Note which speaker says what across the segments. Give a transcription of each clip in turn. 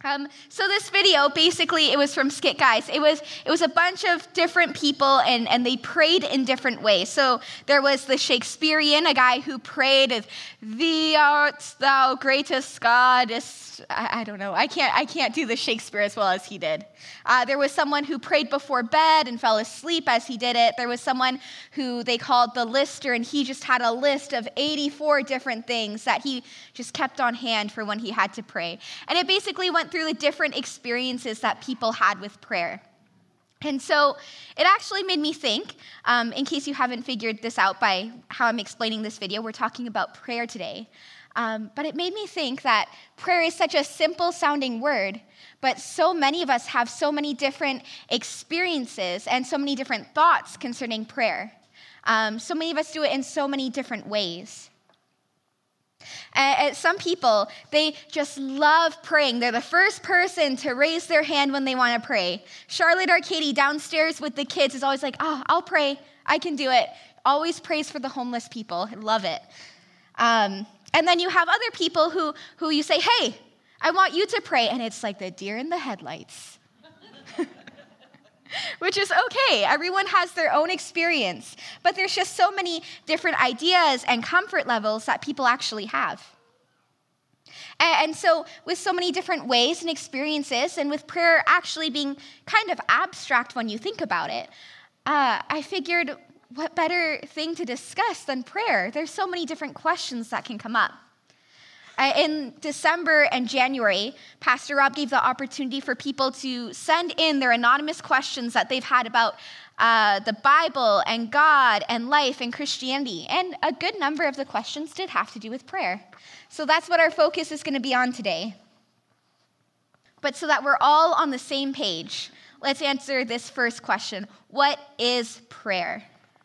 Speaker 1: So this video, basically, it was from Skit Guys. It was a bunch of different people, and they prayed in different ways. So there was the Shakespearean, a guy who prayed, "Thee art thou greatest goddess." I don't know. I can't do the Shakespeare as well as he did. There was someone who prayed before bed and fell asleep as he did it. There was someone who they called the lister, and he just had a list of 84 different things that he just kept on hand for when he had to pray. And it basically went through the different experiences that people had with prayer. And so it actually made me think, in case you haven't figured this out by how I'm explaining this video, we're talking about prayer today. But it made me think that prayer is such a simple sounding word, but so many of us have so many different experiences and so many different thoughts concerning prayer. So many of us do it in so many different ways. Some people, they just love praying. They're the first person to raise their hand when they want to pray. Charlotte Arcady downstairs with the kids is always like, "Oh, I'll pray. I can do it." Always prays for the homeless people. I love it. And then you have other people who you say, "Hey, I want you to pray." And it's like the deer in the headlights. Which is okay. Everyone has their own experience. But there's just so many different ideas and comfort levels that people actually have. And so with so many different ways and experiences, and with prayer actually being kind of abstract when you think about it, I figured, what better thing to discuss than prayer? There's so many different questions that can come up. In December and January, Pastor Rob gave the opportunity for people to send in their anonymous questions that they've had about the Bible and God and life and Christianity. And a good number of the questions did have to do with prayer. So that's what our focus is going to be on today. But so that we're all on the same page, let's answer this first question. What is prayer?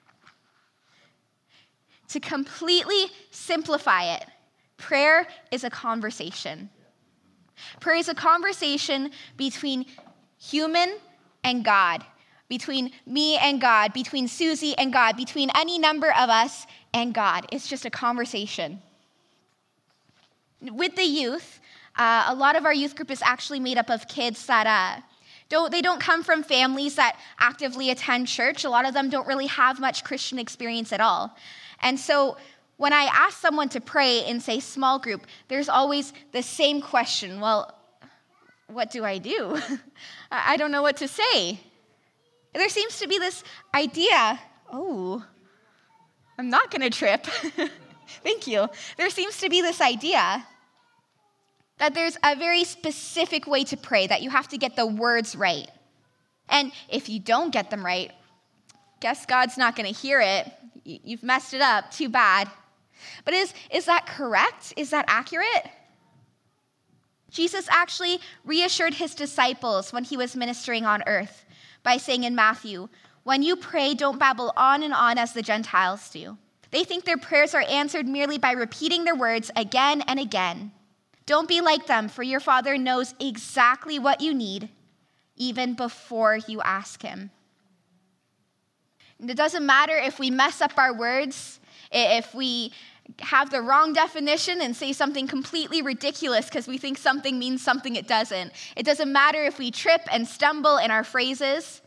Speaker 1: To completely simplify it, prayer is a conversation. Prayer is a conversation between human and God, between me and God, between Susie and God, between any number of us and God. It's just a conversation. With the youth, a lot of our youth group is actually made up of kids that they don't come from families that actively attend church. A lot of them don't really have much Christian experience at all. And so when I ask someone to pray in, say, small group, there's always the same question. Well, what do I do? I don't know what to say. There seems to be this idea, I'm not going to trip. Thank you. There seems to be this idea that there's a very specific way to pray, that you have to get the words right. And if you don't get them right, guess God's not going to hear it. You've messed it up. Too bad. But is that correct? Is that accurate? Jesus actually reassured his disciples when he was ministering on earth by saying in Matthew, "When you pray, don't babble on and on as the Gentiles do. They think their prayers are answered merely by repeating their words again and again. Don't be like them, for your Father knows exactly what you need, even before you ask him." And it doesn't matter if we mess up our words, if we have the wrong definition and say something completely ridiculous because we think something means something it doesn't. It doesn't matter if we trip and stumble in our phrases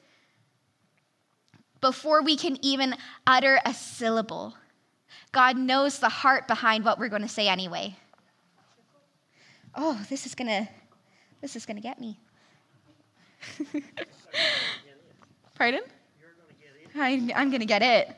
Speaker 1: before we can even utter a syllable. God knows the heart behind what we're going to say anyway. Oh, this is gonna get me. Pardon? I'm going to get it.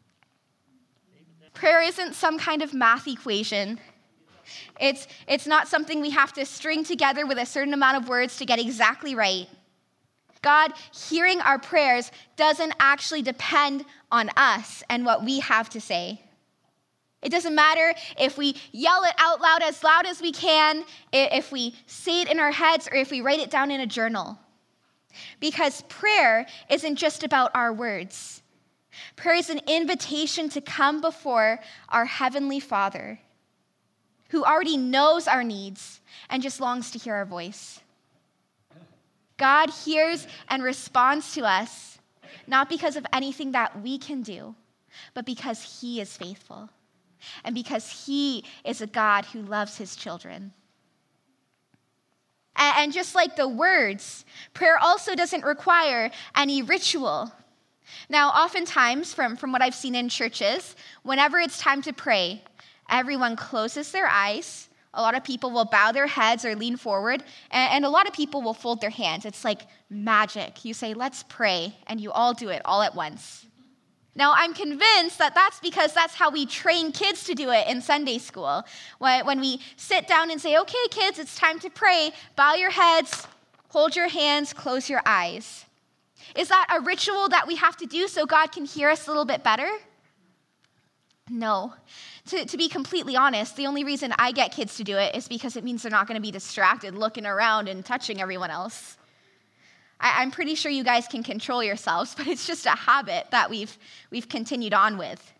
Speaker 1: Prayer isn't some kind of math equation. It's not something we have to string together with a certain amount of words to get exactly right. God hearing our prayers doesn't actually depend on us and what we have to say. It doesn't matter if we yell it out loud as we can, if we say it in our heads, or if we write it down in a journal. Because prayer isn't just about our words. Prayer is an invitation to come before our Heavenly Father, who already knows our needs and just longs to hear our voice. God hears and responds to us, not because of anything that we can do, but because he is faithful, and because he is a God who loves his children. And just like the words, prayer also doesn't require any ritual. Now, oftentimes, from what I've seen in churches, whenever it's time to pray, everyone closes their eyes. A lot of people will bow their heads or lean forward, and a lot of people will fold their hands. It's like magic. You say, let's pray, and you all do it all at once. Now, I'm convinced that that's because that's how we train kids to do it in Sunday school. When we sit down and say, okay, kids, it's time to pray, bow your heads, hold your hands, close your eyes. Is that a ritual that we have to do so God can hear us a little bit better? No. To be completely honest, the only reason I get kids to do it is because it means they're not going to be distracted looking around and touching everyone else. I'm pretty sure you guys can control yourselves, but it's just a habit that we've continued on with.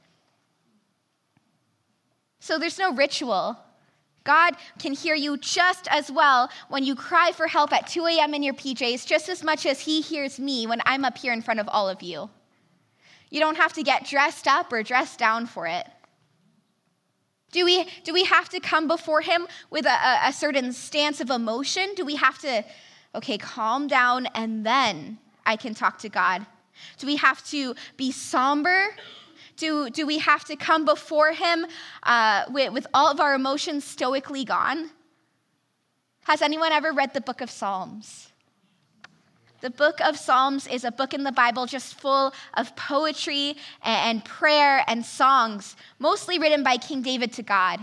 Speaker 1: So there's no ritual. God can hear you just as well when you cry for help at 2 a.m. in your PJs, just as much as he hears me when I'm up here in front of all of you. You don't have to get dressed up or dressed down for it. Do we have to come before him with a certain stance of emotion? Do we have to, okay, calm down and then I can talk to God? Do we have to be somber? Do we have to come before him with all of our emotions stoically gone? Has anyone ever read the book of Psalms? The book of Psalms is a book in the Bible just full of poetry and prayer and songs, mostly written by King David to God.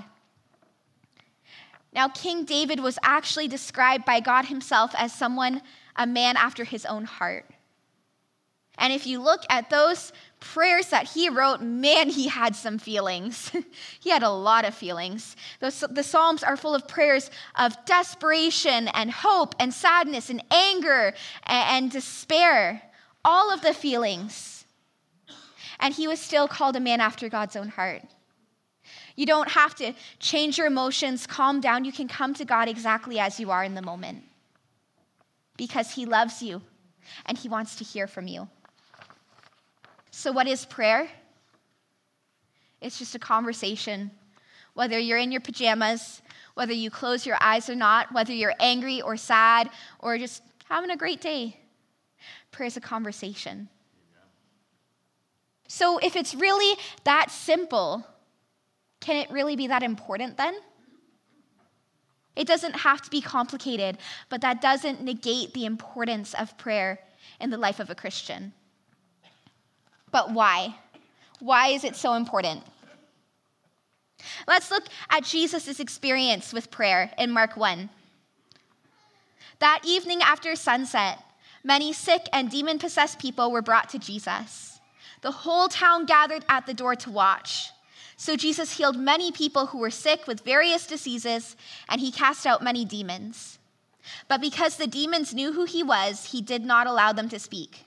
Speaker 1: Now, King David was actually described by God himself as a man after his own heart. And if you look at those prayers that he wrote, man, he had some feelings. He had a lot of feelings. The Psalms are full of prayers of desperation and hope and sadness and anger and despair, all of the feelings. And he was still called a man after God's own heart. You don't have to change your emotions, calm down. You can come to God exactly as you are in the moment because he loves you and he wants to hear from you. So what is prayer? It's just a conversation. Whether you're in your pajamas, whether you close your eyes or not, whether you're angry or sad or just having a great day, prayer is a conversation. So if it's really that simple, can it really be that important then? It doesn't have to be complicated, but that doesn't negate the importance of prayer in the life of a Christian. But why? Why is it so important? Let's look at Jesus' experience with prayer in Mark 1. That evening after sunset, many sick and demon-possessed people were brought to Jesus. The whole town gathered at the door to watch. So Jesus healed many people who were sick with various diseases, and he cast out many demons. But because the demons knew who he was, he did not allow them to speak.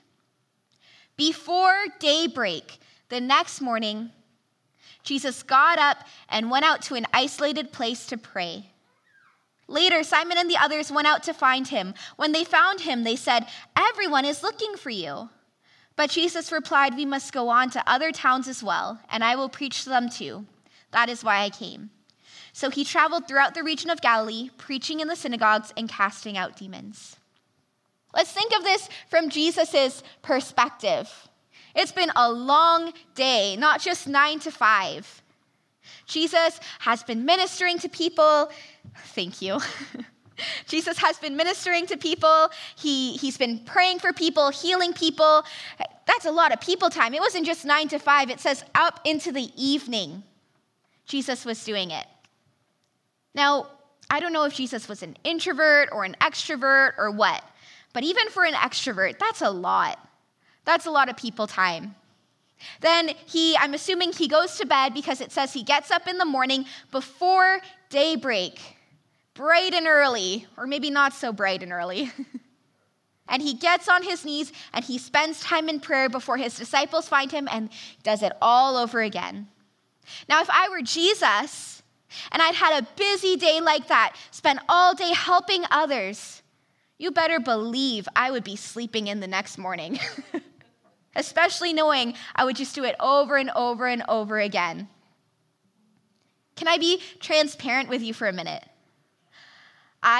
Speaker 1: Before daybreak, the next morning, Jesus got up and went out to an isolated place to pray. Later, Simon and the others went out to find him. When they found him, they said, "Everyone is looking for you." But Jesus replied, "We must go on to other towns as well, and I will preach to them too. That is why I came." So he traveled throughout the region of Galilee, preaching in the synagogues and casting out demons. Let's think of this from Jesus' perspective. It's been a long day, not just 9 to 5. Jesus has been ministering to people. Thank you. Jesus has been ministering to people. He's been praying for people, healing people. That's a lot of people time. It wasn't just 9 to 5. It says up into the evening, Jesus was doing it. Now, I don't know if Jesus was an introvert or an extrovert or what. But even for an extrovert, that's a lot. That's a lot of people time. Then I'm assuming he goes to bed because it says he gets up in the morning before daybreak, bright and early, or maybe not so bright and early. And he gets on his knees and he spends time in prayer before his disciples find him and does it all over again. Now, if I were Jesus and I'd had a busy day like that, spent all day helping others, you better believe I would be sleeping in the next morning, especially knowing I would just do it over and over and over again. Can I be transparent with you for a minute?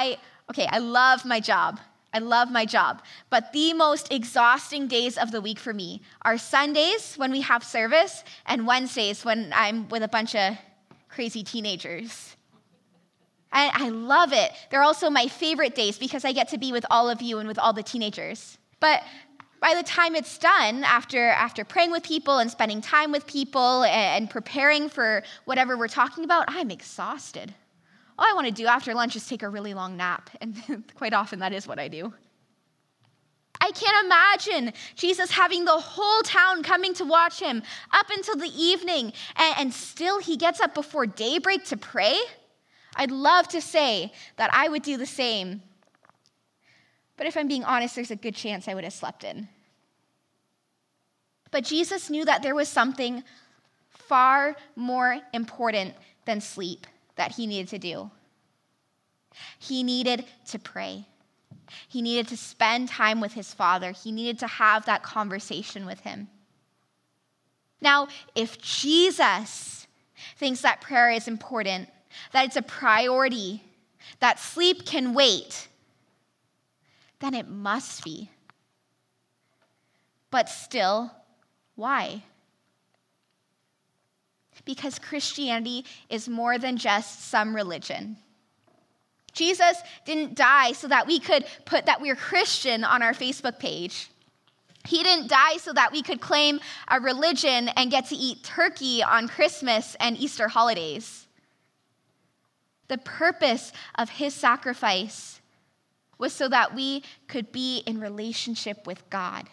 Speaker 1: Okay, I love my job. I love my job. But the most exhausting days of the week for me are Sundays when we have service and Wednesdays when I'm with a bunch of crazy teenagers. And I love it. They're also my favorite days because I get to be with all of you and with all the teenagers. But by the time it's done, after praying with people and spending time with people and preparing for whatever we're talking about, I'm exhausted. All I want to do after lunch is take a really long nap, and quite often that is what I do. I can't imagine Jesus having the whole town coming to watch him up until the evening, and still he gets up before daybreak to pray. I'd love to say that I would do the same, but if I'm being honest, there's a good chance I would have slept in. But Jesus knew that there was something far more important than sleep that he needed to do. He needed to pray. He needed to spend time with his Father. He needed to have that conversation with him. Now, if Jesus thinks that prayer is important, that it's a priority, that sleep can wait, then it must be. But still, why? Because Christianity is more than just some religion. Jesus didn't die so that we could put that we're Christian on our Facebook page. He didn't die so that we could claim a religion and get to eat turkey on Christmas and Easter holidays. The purpose of his sacrifice was so that we could be in relationship with God.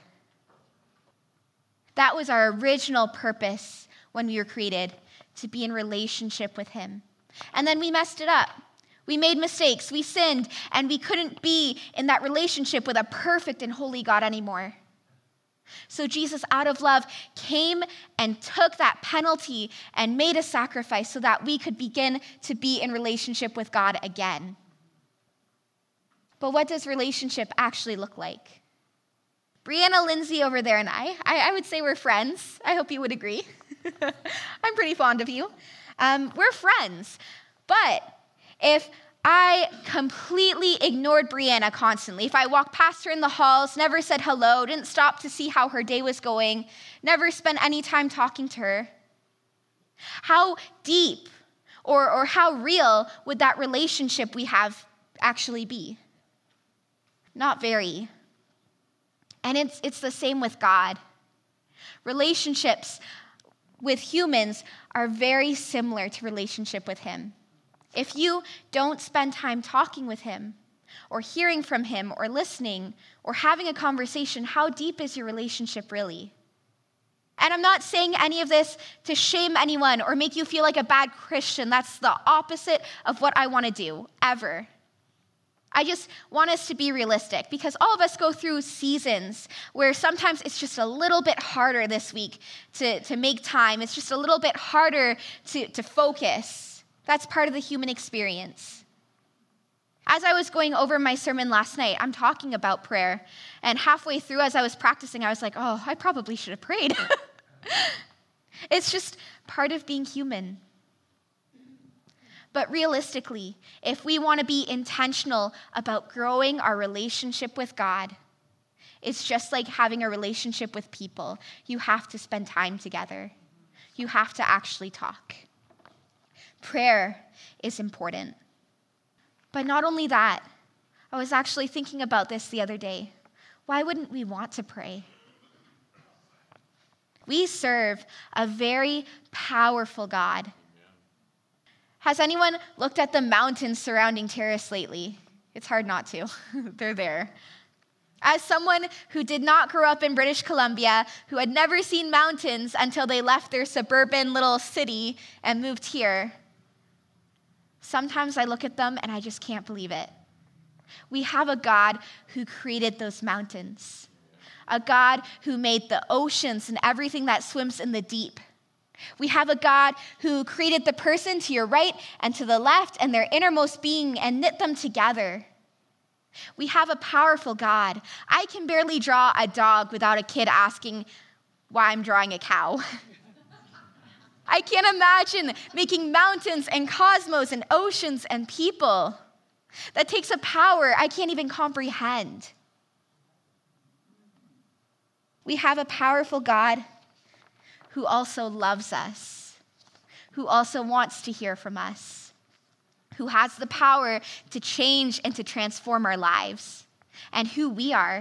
Speaker 1: That was our original purpose when we were created, to be in relationship with him. And then we messed it up. We made mistakes, we sinned, and we couldn't be in that relationship with a perfect and holy God anymore. So Jesus, out of love, came and took that penalty and made a sacrifice so that we could begin to be in relationship with God again. But what does relationship actually look like? Brianna, Lindsay over there, and I would say we're friends. I hope you would agree. I'm pretty fond of you. We're friends. But if I completely ignored Brianna constantly, if I walked past her in the halls, never said hello, didn't stop to see how her day was going, never spent any time talking to her, how deep or how real would that relationship we have actually be? Not very. And it's the same with God. Relationships with humans are very similar to relationship with him. If you don't spend time talking with him, or hearing from him, or listening, or having a conversation, how deep is your relationship really? And I'm not saying any of this to shame anyone or make you feel like a bad Christian. That's the opposite of what I want to do, ever. I just want us to be realistic, because all of us go through seasons where sometimes it's just a little bit harder this week to make time. It's just a little bit harder to focus. That's part of the human experience. As I was going over my sermon last night, I'm talking about prayer. And halfway through, as I was practicing, I was like, oh, I probably should have prayed. It's just part of being human. But realistically, if we want to be intentional about growing our relationship with God, it's just like having a relationship with people. You have to spend time together. You have to actually talk. Prayer is important. But not only that, I was actually thinking about this the other day. Why wouldn't we want to pray? We serve a very powerful God. Has anyone looked at the mountains surrounding Terrace lately? It's hard not to. They're there. As someone who did not grow up in British Columbia, who had never seen mountains until they left their suburban little city and moved here, sometimes I look at them and I just can't believe it. We have a God who created those mountains, a God who made the oceans and everything that swims in the deep. We have a God who created the person to your right and to the left and their innermost being and knit them together. We have a powerful God. I can barely draw a dog without a kid asking why I'm drawing a cow. I can't imagine making mountains and cosmos and oceans and people. That takes a power I can't even comprehend. We have a powerful God who also loves us, who also wants to hear from us, who has the power to change and to transform our lives and who we are.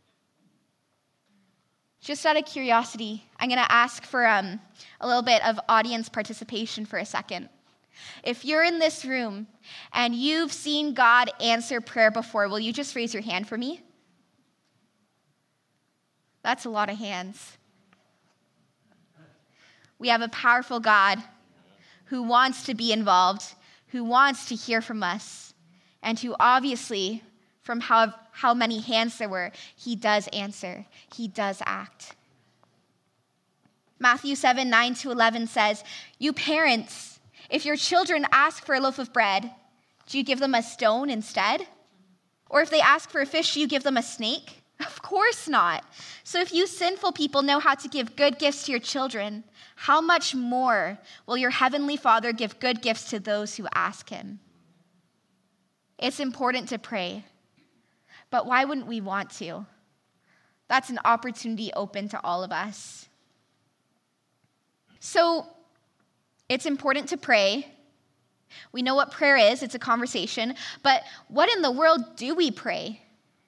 Speaker 1: Just out of curiosity, I'm going to ask for a little bit of audience participation for a second. If you're in this room and you've seen God answer prayer before, will you just raise your hand for me? That's a lot of hands. We have a powerful God who wants to be involved, who wants to hear from us, and who obviously, from how many hands there were, he does answer. He does act. Matthew 7:9-11 says, "You parents, if your children ask for a loaf of bread, do you give them a stone instead? Or if they ask for a fish, do you give them a snake? Of course not. So if you sinful people know how to give good gifts to your children, how much more will your heavenly Father give good gifts to those who ask him?" It's important to pray, but why wouldn't we want to? That's an opportunity open to all of us. So it's important to pray. We know what prayer is. It's a conversation. But what in the world do we pray?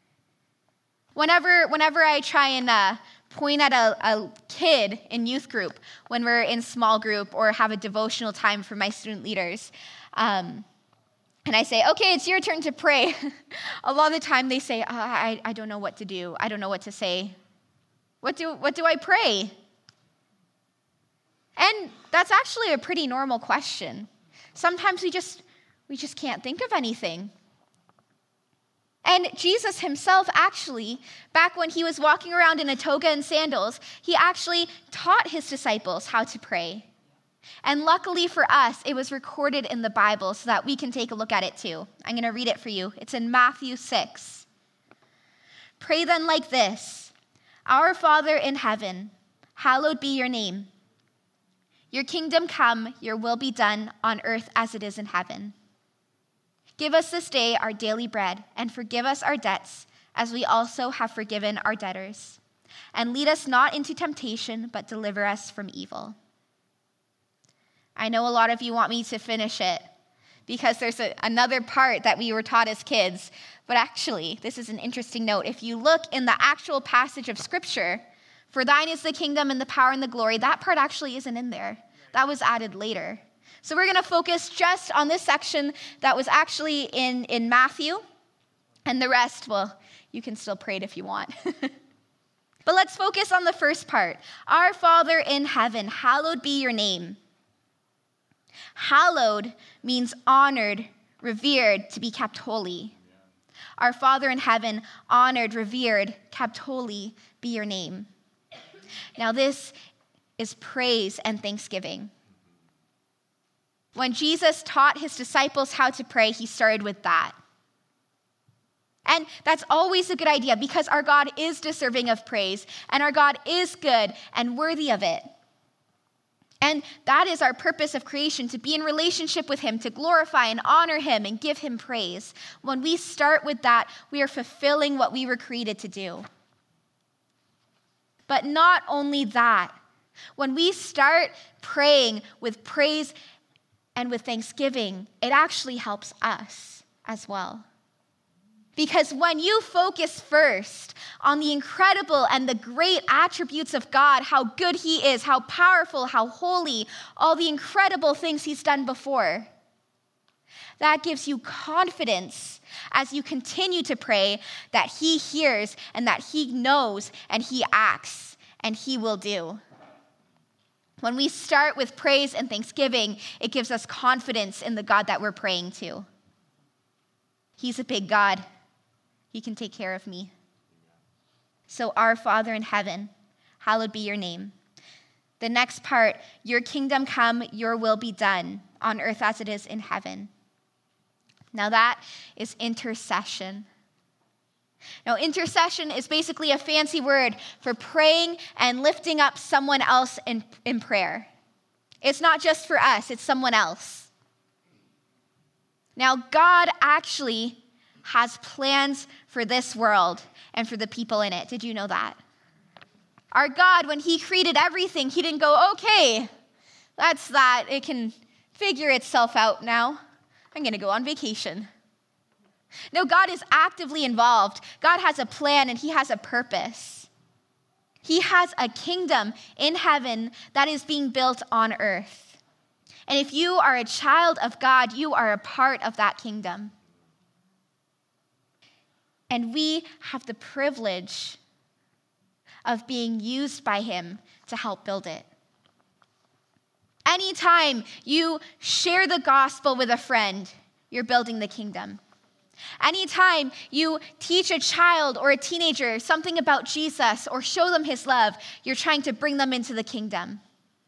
Speaker 1: Whenever I try and point at a kid in youth group, when we're in small group or have a devotional time for my student leaders, and I say, okay, it's your turn to pray, a lot of the time they say, I don't know what to do. I don't know what to say. What do I pray? And that's actually a pretty normal question. Sometimes we just can't think of anything. And Jesus himself actually, back when he was walking around in a toga and sandals, he actually taught his disciples how to pray. And luckily for us, it was recorded in the Bible so that we can take a look at it too. I'm going to read it for you. It's in Matthew 6. "Pray then like this: Our Father in heaven, hallowed be your name. Your kingdom come, your will be done on earth as it is in heaven. Give us this day our daily bread, and forgive us our debts, as we also have forgiven our debtors. And lead us not into temptation, but deliver us from evil." I know a lot of you want me to finish it, because there's another part that we were taught as kids. But actually, this is an interesting note. If you look in the actual passage of Scripture, "For thine is the kingdom and the power and the glory," that part actually isn't in there. That was added later. So we're going to focus just on this section that was actually in Matthew. And the rest, well, you can still pray it if you want. But let's focus on the first part. Our Father in heaven, hallowed be your name. Hallowed means honored, revered, to be kept holy. Our Father in heaven, honored, revered, kept holy, be your name. Now this is praise and thanksgiving. When Jesus taught his disciples how to pray, he started with that. And that's always a good idea, because our God is deserving of praise, and our God is good and worthy of it. And that is our purpose of creation, to be in relationship with him, to glorify and honor him and give him praise. When we start with that, we are fulfilling what we were created to do. But not only that, when we start praying with praise and with thanksgiving, it actually helps us as well. Because when you focus first on the incredible and the great attributes of God, how good he is, how powerful, how holy, all the incredible things he's done before, that gives you confidence as you continue to pray that he hears and that he knows and he acts and he will do. When we start with praise and thanksgiving, it gives us confidence in the God that we're praying to. He's a big God. He can take care of me. So, our Father in heaven, hallowed be your name. The next part, your kingdom come, your will be done on earth as it is in heaven. Now that is intercession. Now, intercession is basically a fancy word for praying and lifting up someone else in prayer. It's not just for us, it's someone else. Now, God actually has plans for this world and for the people in it. Did you know that? Our God, when he created everything, he didn't go, okay, that's that. It can figure itself out now. I'm going to go on vacation. No, God is actively involved. God has a plan and he has a purpose. He has a kingdom in heaven that is being built on earth. And if you are a child of God, you are a part of that kingdom. And we have the privilege of being used by him to help build it. Anytime you share the gospel with a friend, you're building the kingdom. Anytime you teach a child or a teenager something about Jesus or show them his love, you're trying to bring them into the kingdom.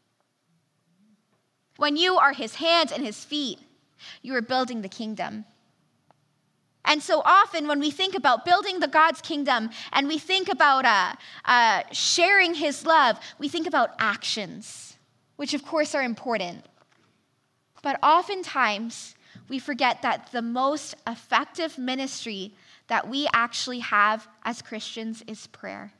Speaker 1: When you are his hands and his feet, you are building the kingdom. And so often when we think about building the God's kingdom and we think about sharing his love, we think about actions, which of course are important. But oftentimes we forget that the most effective ministry that we actually have as Christians is prayer.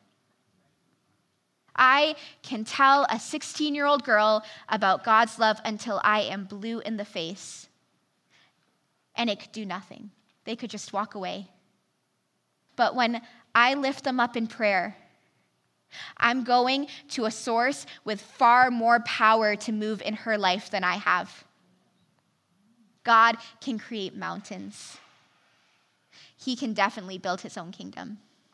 Speaker 1: I can tell a 16-year-old girl about God's love until I am blue in the face, and it could do nothing. They could just walk away. But when I lift them up in prayer, I'm going to a source with far more power to move in her life than I have. God can create mountains. He can definitely build his own kingdom.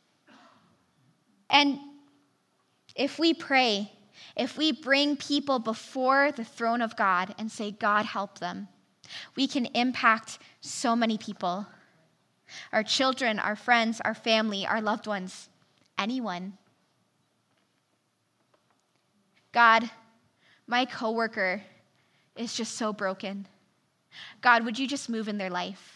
Speaker 1: And if we pray, if we bring people before the throne of God and say, God, help them, we can impact so many people. Our children, our friends, our family, our loved ones, anyone. God, my coworker is just so broken. God, would you just move in their life?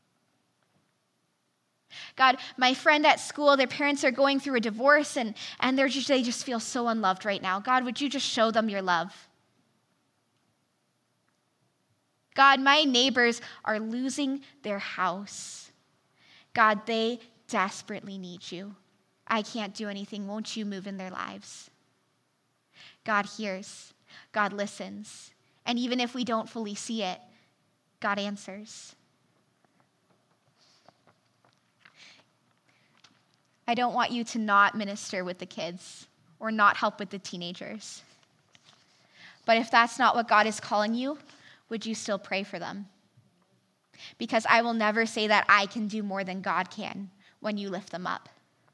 Speaker 1: God, my friend at school, their parents are going through a divorce and they just feel so unloved right now. God, would you just show them your love? God, my neighbors are losing their house. God, they desperately need you. I can't do anything. Won't you move in their lives? God hears. God listens. And even if we don't fully see it, God answers. I don't want you to not minister with the kids or not help with the teenagers. But if that's not what God is calling you, would you still pray for them? Because I will never say that I can do more than God can when you lift them up.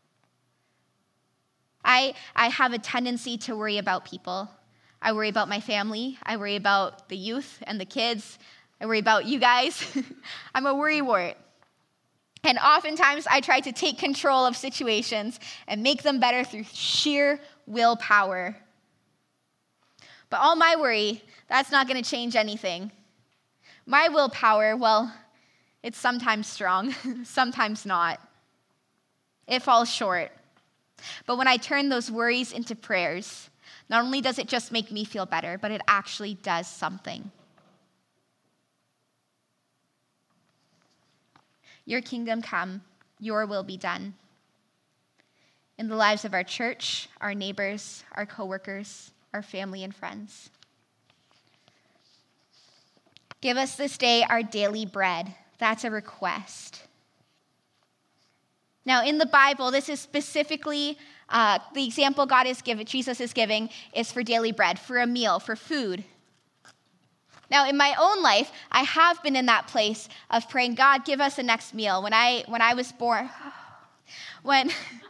Speaker 1: I have a tendency to worry about people. I worry about my family. I worry about the youth and the kids. I worry about you guys. I'm a worrywart. And oftentimes I try to take control of situations and make them better through sheer willpower. But all my worry, that's not going to change anything. My willpower, well, it's sometimes strong, sometimes not. It falls short. But when I turn those worries into prayers, not only does it just make me feel better, but it actually does something. Your kingdom come, your will be done. In the lives of our church, our neighbors, our coworkers, our family and friends. Give us this day our daily bread. That's a request. Now, in the Bible, this is specifically the example Jesus is giving is for daily bread, for a meal, for food. Now, in my own life, I have been in that place of praying, God, give us a next meal. When I was born, why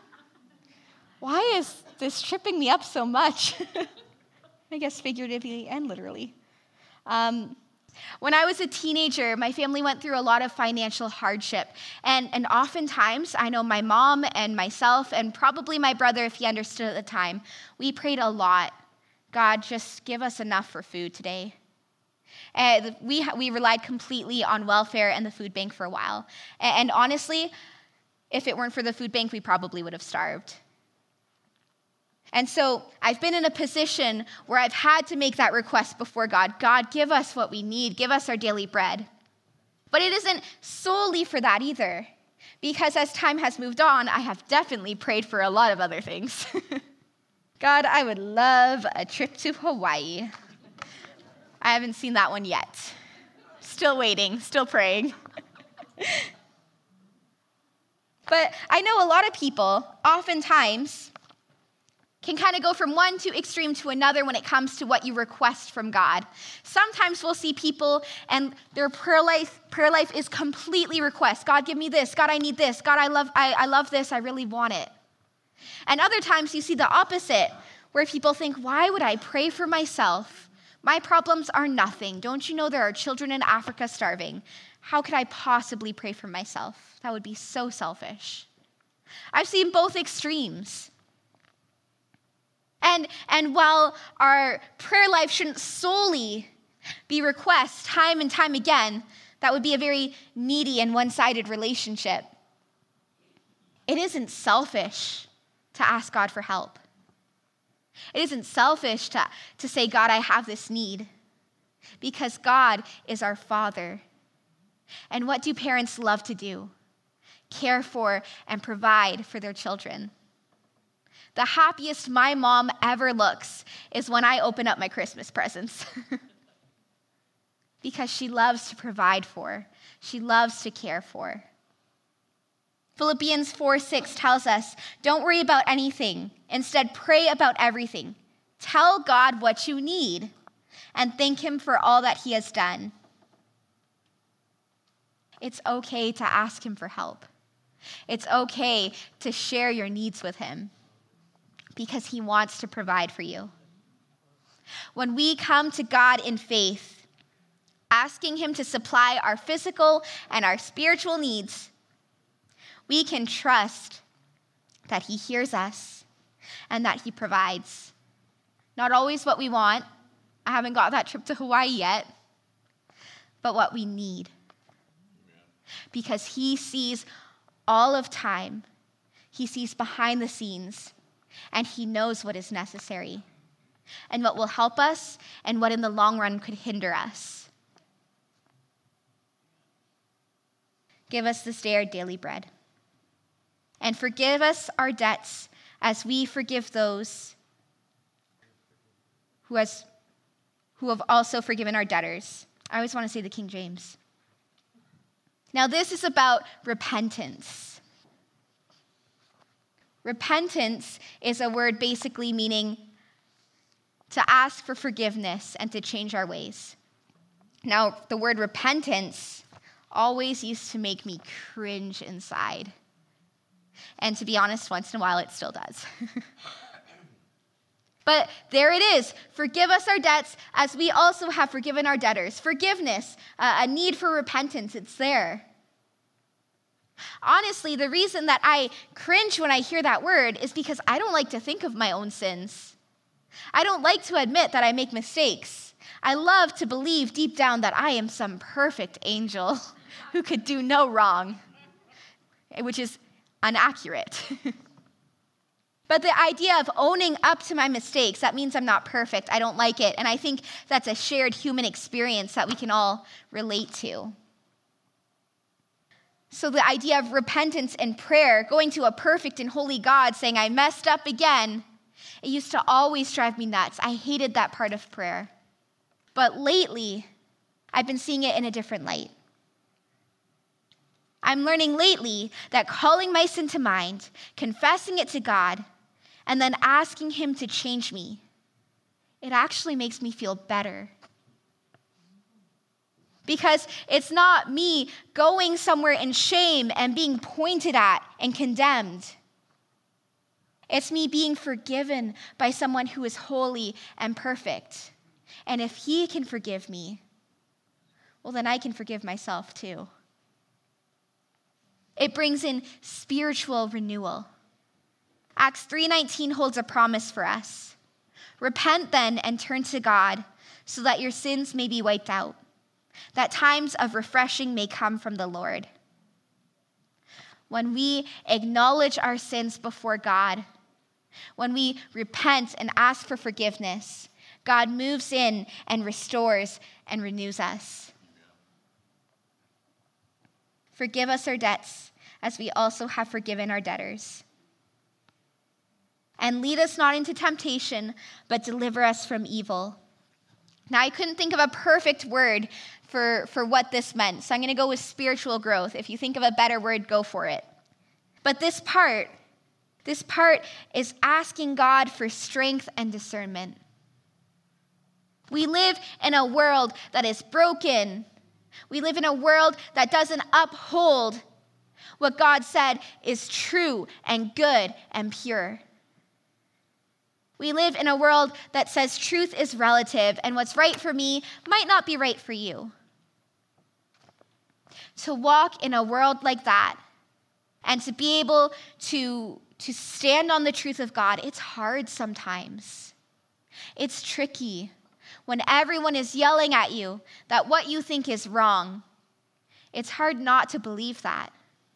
Speaker 1: is this tripping me up so much? I guess figuratively and literally. When I was a teenager, my family went through a lot of financial hardship. And oftentimes, I know my mom and myself, and probably my brother, if he understood at the time, we prayed a lot. God, just give us enough for food today. And we relied completely on welfare and the food bank for a while. And honestly, if it weren't for the food bank, we probably would have starved. And so I've been in a position where I've had to make that request before God. God, give us what we need. Give us our daily bread. But it isn't solely for that either, because as time has moved on, I have definitely prayed for a lot of other things. God, I would love a trip to Hawaii. I haven't seen that one yet. Still waiting, still praying. But I know a lot of people, oftentimes, can kind of go from one extreme to another when it comes to what you request from God. Sometimes we'll see people and their prayer life is completely request. God, give me this. God, I need this. God, I love this. I really want it. And other times you see the opposite, where people think, why would I pray for myself? My problems are nothing. Don't you know there are children in Africa starving? How could I possibly pray for myself? That would be so selfish. I've seen both extremes. And while our prayer life shouldn't solely be requests time and time again, that would be a very needy and one-sided relationship. It isn't selfish to ask God for help. It isn't selfish to say, God, I have this need, because God is our Father. And what do parents love to do? Care for and provide for their children. The happiest my mom ever looks is when I open up my Christmas presents. Because she loves to provide for. She loves to care for. Philippians 4:6 tells us, don't worry about anything. Instead, pray about everything. Tell God what you need and thank him for all that he has done. It's okay to ask him for help. It's okay to share your needs with him, because he wants to provide for you. When we come to God in faith, asking him to supply our physical and our spiritual needs, we can trust that he hears us and that he provides. Not always what we want. I haven't got that trip to Hawaii yet, but what we need. Because he sees all of time. He sees behind the scenes. And he knows what is necessary and what will help us and what in the long run could hinder us. Give us this day our daily bread. And forgive us our debts as we forgive those who have also forgiven our debtors. I always want to say the King James. Now this is about repentance. Repentance is a word basically meaning to ask for forgiveness and to change our ways. Now, the word repentance always used to make me cringe inside. And to be honest, once in a while, it still does. But there it is. Forgive us our debts as we also have forgiven our debtors. Forgiveness, a need for repentance, it's there. Honestly, the reason that I cringe when I hear that word is because I don't like to think of my own sins. I don't like to admit that I make mistakes. I love to believe deep down that I am some perfect angel who could do no wrong, which is inaccurate. But the idea of owning up to my mistakes, that means I'm not perfect. I don't like it. And I think that's a shared human experience that we can all relate to. So the idea of repentance and prayer, going to a perfect and holy God, saying, I messed up again, it used to always drive me nuts. I hated that part of prayer. But lately, I've been seeing it in a different light. I'm learning lately that calling my sin to mind, confessing it to God, and then asking him to change me, it actually makes me feel better. Because it's not me going somewhere in shame and being pointed at and condemned. It's me being forgiven by someone who is holy and perfect. And if he can forgive me, well, then I can forgive myself too. It brings in spiritual renewal. Acts 3:19 holds a promise for us. Repent then and turn to God so that your sins may be wiped out, that times of refreshing may come from the Lord. When we acknowledge our sins before God, when we repent and ask for forgiveness, God moves in and restores and renews us. Forgive us our debts, as we also have forgiven our debtors. And lead us not into temptation, but deliver us from evil. Now, I couldn't think of a perfect word for what this meant, so I'm going to go with spiritual growth. If you think of a better word, go for it. But this part is asking God for strength and discernment. We live in a world that is broken. We live in a world that doesn't uphold what God said is true and good and pure. We live in a world that says truth is relative, and what's right for me might not be right for you. To walk in a world like that and to be able to stand on the truth of God, it's hard sometimes. It's tricky when everyone is yelling at you that what you think is wrong. It's hard not to believe that.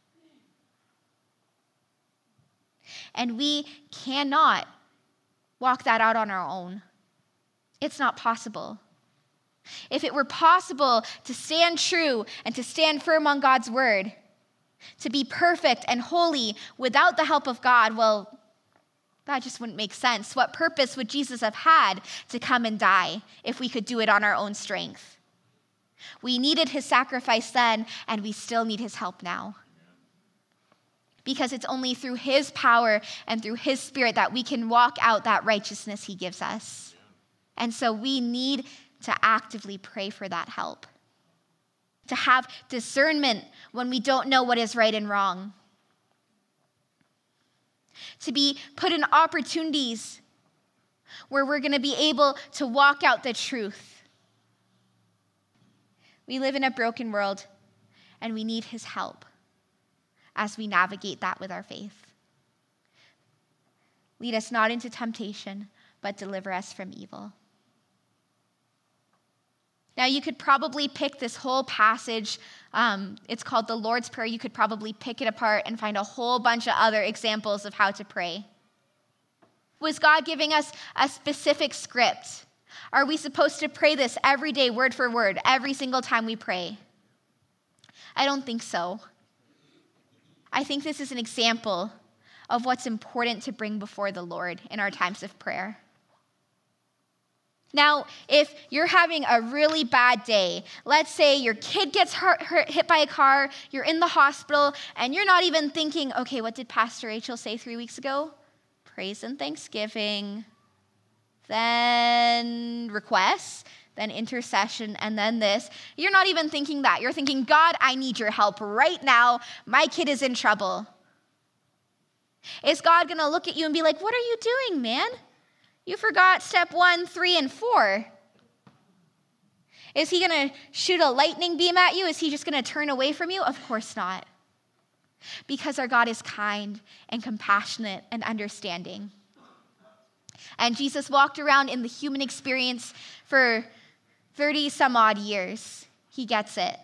Speaker 1: And we cannot walk that out on our own. It's not possible. If it were possible to stand true and to stand firm on God's word, to be perfect and holy without the help of God, well, that just wouldn't make sense. What purpose would Jesus have had to come and die if we could do it on our own strength? We needed his sacrifice then, and we still need his help now. Because it's only through his power and through his spirit that we can walk out that righteousness he gives us. And so we need to actively pray for that help. To have discernment when we don't know what is right and wrong. To be put in opportunities where we're going to be able to walk out the truth. We live in a broken world, and we need his help as we navigate that with our faith. Lead us not into temptation, but deliver us from evil. Now, you could probably pick this whole passage. It's called the Lord's Prayer. You could probably pick it apart and find a whole bunch of other examples of how to pray. Was God giving us a specific script? Are we supposed to pray this every day, word for word, every single time we pray? I don't think so. I think this is an example of what's important to bring before the Lord in our times of prayer. Now, if you're having a really bad day, let's say your kid gets hit by a car, you're in the hospital, and you're not even thinking, okay, what did Pastor Rachel say 3 weeks ago? Praise and thanksgiving, then requests, then intercession, and then this. You're not even thinking that. You're thinking, God, I need your help right now. My kid is in trouble. Is God going to look at you and be like, what are you doing, man? You forgot step 1, 3, and 4. Is he going to shoot a lightning beam at you? Is he just going to turn away from you? Of course not. Because our God is kind and compassionate and understanding. And Jesus walked around in the human experience for 30 some odd years. He gets it.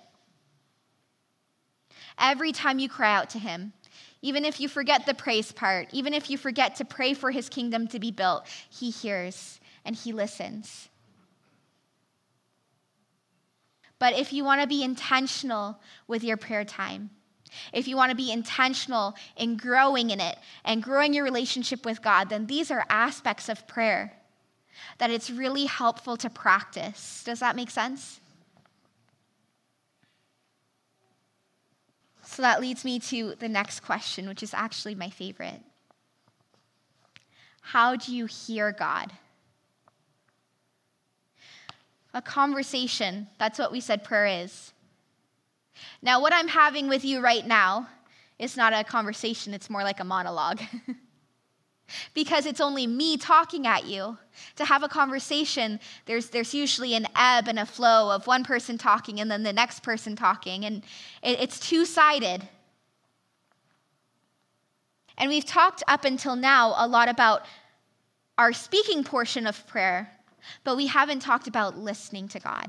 Speaker 1: Every time you cry out to him, even if you forget the praise part, even if you forget to pray for his kingdom to be built, he hears and he listens. But if you want to be intentional with your prayer time, if you want to be intentional in growing in it and growing your relationship with God, then these are aspects of prayer that it's really helpful to practice. Does that make sense? So that leads me to the next question, which is actually my favorite. How do you hear God? A conversation, that's what we said prayer is. Now, what I'm having with you right now is not a conversation, it's more like a monologue. Because it's only me talking at you. To have a conversation, there's usually an ebb and a flow of one person talking and then the next person talking, and it's two-sided. And we've talked up until now a lot about our speaking portion of prayer, but we haven't talked about listening to God.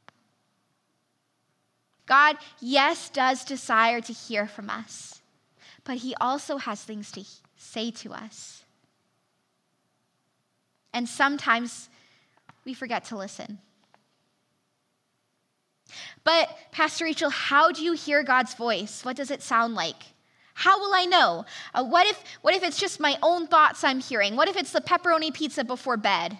Speaker 1: God, yes, does desire to hear from us, but he also has things to say to us. And sometimes we forget to listen. But Pastor Rachel, how do you hear God's voice? What does it sound like? How will I know? What if it's just my own thoughts I'm hearing? What if it's the pepperoni pizza before bed?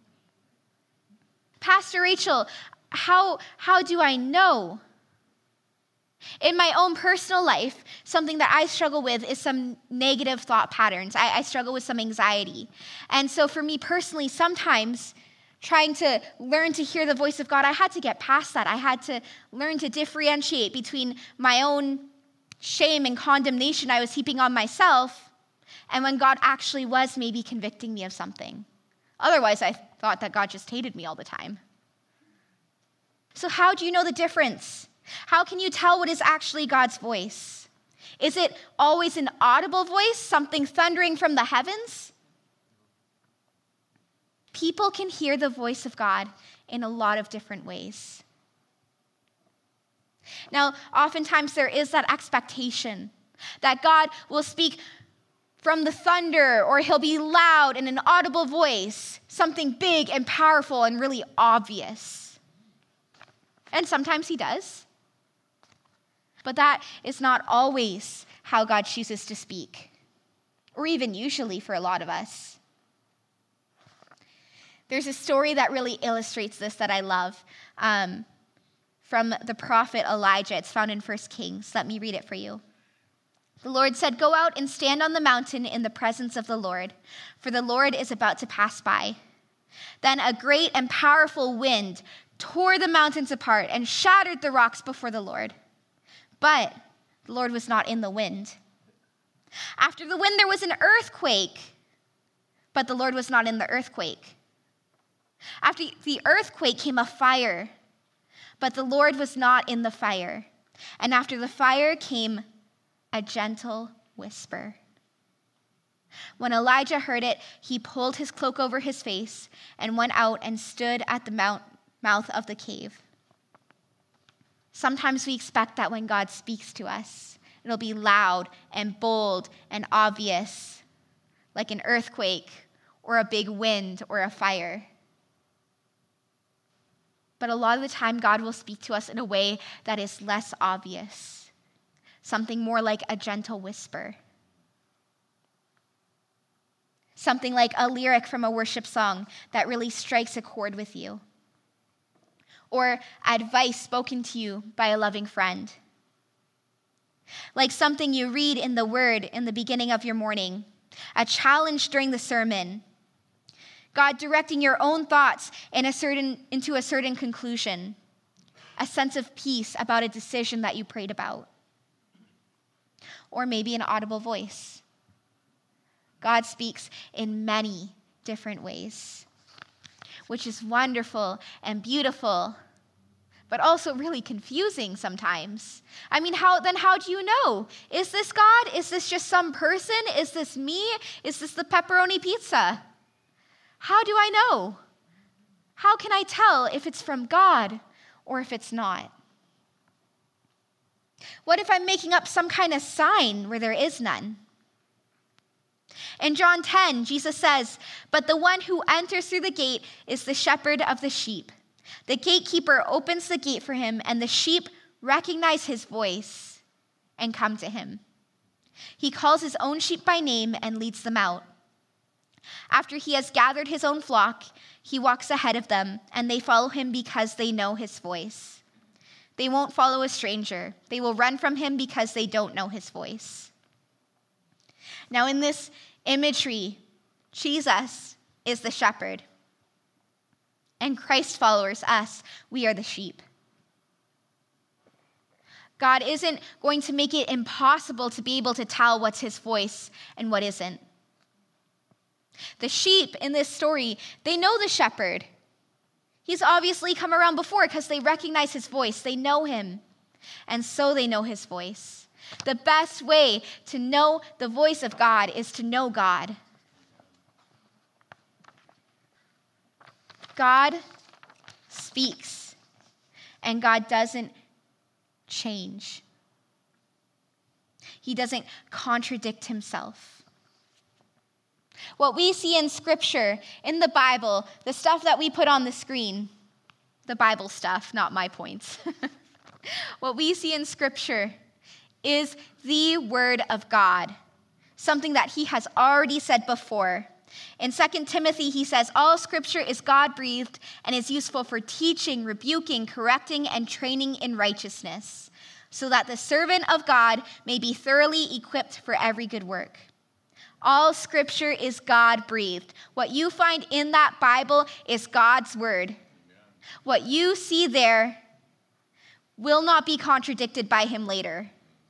Speaker 1: Pastor Rachel, how do I know? In my own personal life, something that I struggle with is some negative thought patterns. I struggle with some anxiety. And so for me personally, sometimes trying to learn to hear the voice of God, I had to get past that. I had to learn to differentiate between my own shame and condemnation I was heaping on myself and when God actually was maybe convicting me of something. Otherwise, I thought that God just hated me all the time. So how do you know the difference? How can you tell what is actually God's voice? Is it always an audible voice, something thundering from the heavens? People can hear the voice of God in a lot of different ways. Now, oftentimes there is that expectation that God will speak from the thunder, or he'll be loud in an audible voice, something big and powerful and really obvious. And sometimes he does. But that is not always how God chooses to speak, or even usually for a lot of us. There's a story that really illustrates this that I love. From the prophet Elijah. It's found in 1 Kings. Let me read it for you. The Lord said, "Go out and stand on the mountain in the presence of the Lord, for the Lord is about to pass by." Then a great and powerful wind tore the mountains apart and shattered the rocks before the Lord. But the Lord was not in the wind. After the wind, there was an earthquake, but the Lord was not in the earthquake. After the earthquake came a fire, but the Lord was not in the fire. And after the fire came a gentle whisper. When Elijah heard it, he pulled his cloak over his face and went out and stood at the mouth of the cave. Sometimes we expect that when God speaks to us, it'll be loud and bold and obvious, like an earthquake or a big wind or a fire. But a lot of the time, God will speak to us in a way that is less obvious, something more like a gentle whisper. Something like a lyric from a worship song that really strikes a chord with you. Or advice spoken to you by a loving friend. Like something you read in the Word in the beginning of your morning, a challenge during the sermon, God directing your own thoughts into a certain conclusion, a sense of peace about a decision that you prayed about. Or maybe an audible voice. God speaks in many different ways, which is wonderful and beautiful, but also really confusing sometimes. I mean, how do you know? Is this God? Is this just some person? Is this me? Is this the pepperoni pizza? How do I know? How can I tell if it's from God or if it's not? What if I'm making up some kind of sign where there is none? In John 10, Jesus says, "But the one who enters through the gate is the shepherd of the sheep. The gatekeeper opens the gate for him, and the sheep recognize his voice and come to him. He calls his own sheep by name and leads them out. After he has gathered his own flock, he walks ahead of them, and they follow him because they know his voice. They won't follow a stranger. They will run from him because they don't know his voice." Now, in this imagery, Jesus is the shepherd, and Christ followers, us, we are the sheep. God isn't going to make it impossible to be able to tell what's his voice and what isn't. The sheep in this story, they know the shepherd. He's obviously come around before because they recognize his voice. They know him, and so they know his voice. The best way to know the voice of God is to know God. God speaks, and God doesn't change. He doesn't contradict himself. What we see in Scripture, in the Bible, the stuff that we put on the screen, the Bible stuff, not my points. What we see in Scripture is the Word of God, something that he has already said before. In 2 Timothy, he says, all Scripture is God-breathed and is useful for teaching, rebuking, correcting, and training in righteousness, so that the servant of God may be thoroughly equipped for every good work. All Scripture is God-breathed. What you find in that Bible is God's Word. What you see there will not be contradicted by him later.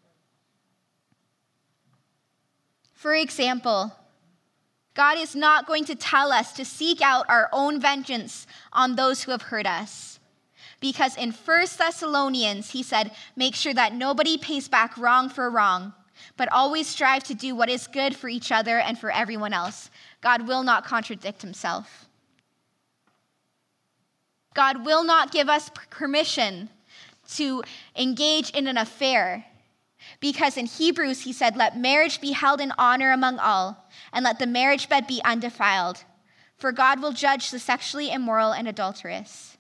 Speaker 1: For example, God is not going to tell us to seek out our own vengeance on those who have hurt us. Because in 1 Thessalonians, he said, make sure that nobody pays back wrong for wrong, but always strive to do what is good for each other and for everyone else. God will not contradict himself. God will not give us permission to engage in an affair. Because in Hebrews, he said, let marriage be held in honor among all, and let the marriage bed be undefiled. For God will judge the sexually immoral and adulterous.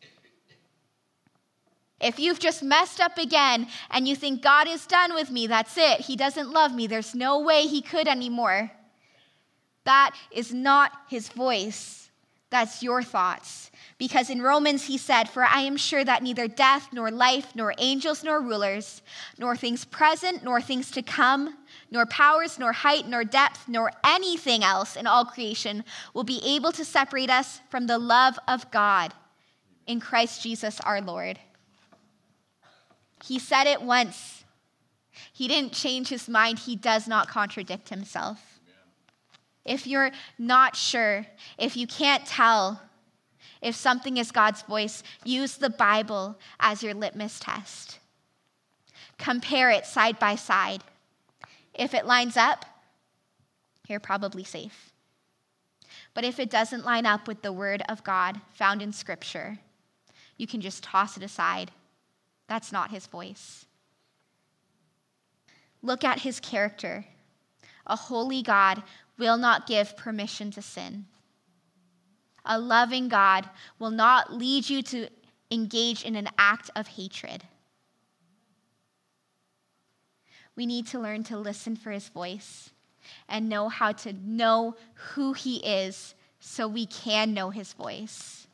Speaker 1: If you've just messed up again and you think God is done with me, that's it. He doesn't love me. There's no way he could anymore. That is not his voice. That's your thoughts. Because in Romans he said, for I am sure that neither death, nor life, nor angels, nor rulers, nor things present, nor things to come, nor powers, nor height, nor depth, nor anything else in all creation will be able to separate us from the love of God in Christ Jesus our Lord. He said it once. He didn't change his mind. He does not contradict himself. If you're not sure, if you can't tell if something is God's voice, use the Bible as your litmus test. Compare it side by side. If it lines up, you're probably safe. But if it doesn't line up with the Word of God found in Scripture, you can just toss it aside. That's not his voice. Look at his character. A holy God will not give permission to sin. A loving God will not lead you to engage in an act of hatred. We need to learn to listen for his voice and know how to know who he is so we can know his voice.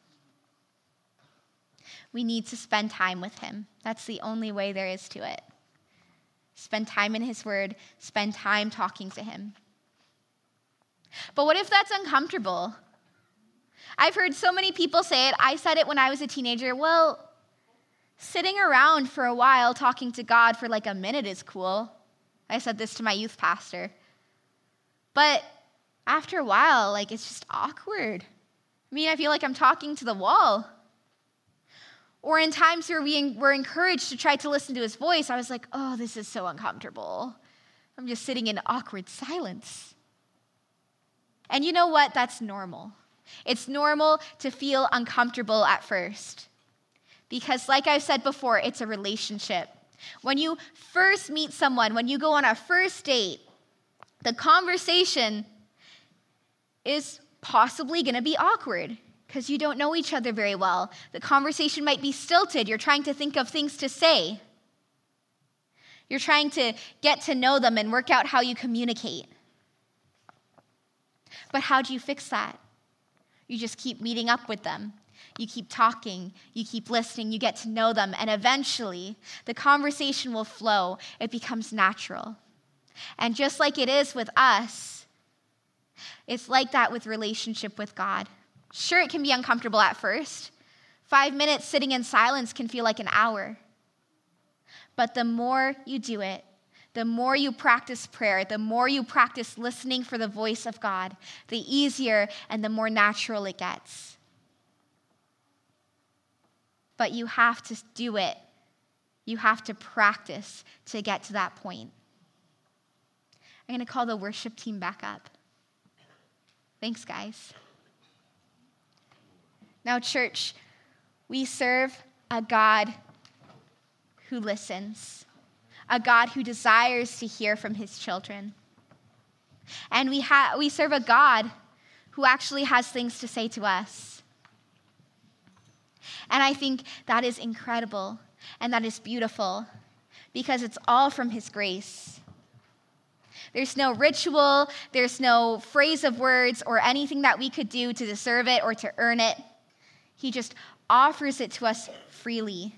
Speaker 1: We need to spend time with him. That's the only way there is to it. Spend time in his word. Spend time talking to him. But what if that's uncomfortable? I've heard so many people say it. I said it when I was a teenager. Well, sitting around for a while talking to God for like a minute is cool. I said this to my youth pastor. But after a while, it's just awkward. I feel like I'm talking to the wall. Or in times where we were encouraged to try to listen to his voice, I was like, oh, this is so uncomfortable. I'm just sitting in awkward silence. And you know what? That's normal. It's normal to feel uncomfortable at first. Because like I've said before, it's a relationship. When you first meet someone, when you go on a first date, the conversation is possibly going to be awkward because you don't know each other very well. The conversation might be stilted. You're trying to think of things to say. You're trying to get to know them and work out how you communicate. But how do you fix that? You just keep meeting up with them. You keep talking. You keep listening. You get to know them. And eventually, the conversation will flow. It becomes natural. And just like it is with us, it's like that with relationship with God. Sure, it can be uncomfortable at first. 5 minutes sitting in silence can feel like an hour. But the more you do it, the more you practice prayer, the more you practice listening for the voice of God, the easier and the more natural it gets. But you have to do it. You have to practice to get to that point. I'm going to call the worship team back up. Thanks, guys. Now, church, we serve a God who listens, a God who desires to hear from his children. And we serve a God who actually has things to say to us. And I think that is incredible and that is beautiful because it's all from his grace. There's no ritual, there's no phrase of words or anything that we could do to deserve it or to earn it. He just offers it to us freely.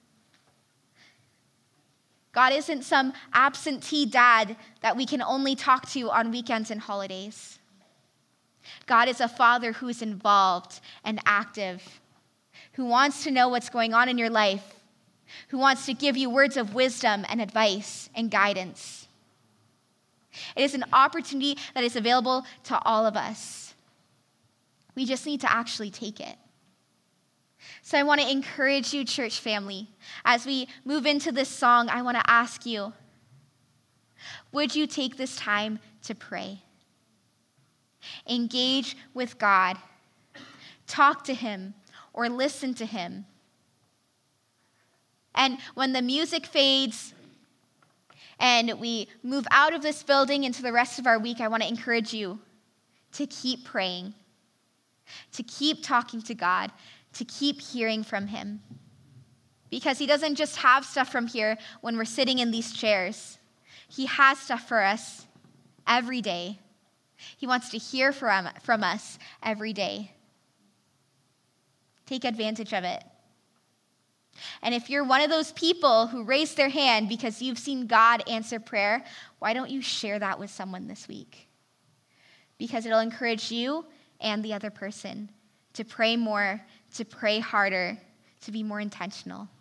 Speaker 1: God isn't some absentee dad that we can only talk to on weekends and holidays. God is a father who is involved and active, who wants to know what's going on in your life, who wants to give you words of wisdom and advice and guidance. It is an opportunity that is available to all of us. We just need to actually take it. So I want to encourage you, church family, as we move into this song, I want to ask you, would you take this time to pray? Engage with God. Talk to him or listen to him. And when the music fades and we move out of this building into the rest of our week, I want to encourage you to keep praying, to keep talking to God, to keep hearing from him. Because he doesn't just have stuff from here when we're sitting in these chairs. He has stuff for us every day. He wants to hear from us every day. Take advantage of it. And if you're one of those people who raised their hand because you've seen God answer prayer, why don't you share that with someone this week? Because it'll encourage you and the other person to pray more, to pray harder, to be more intentional.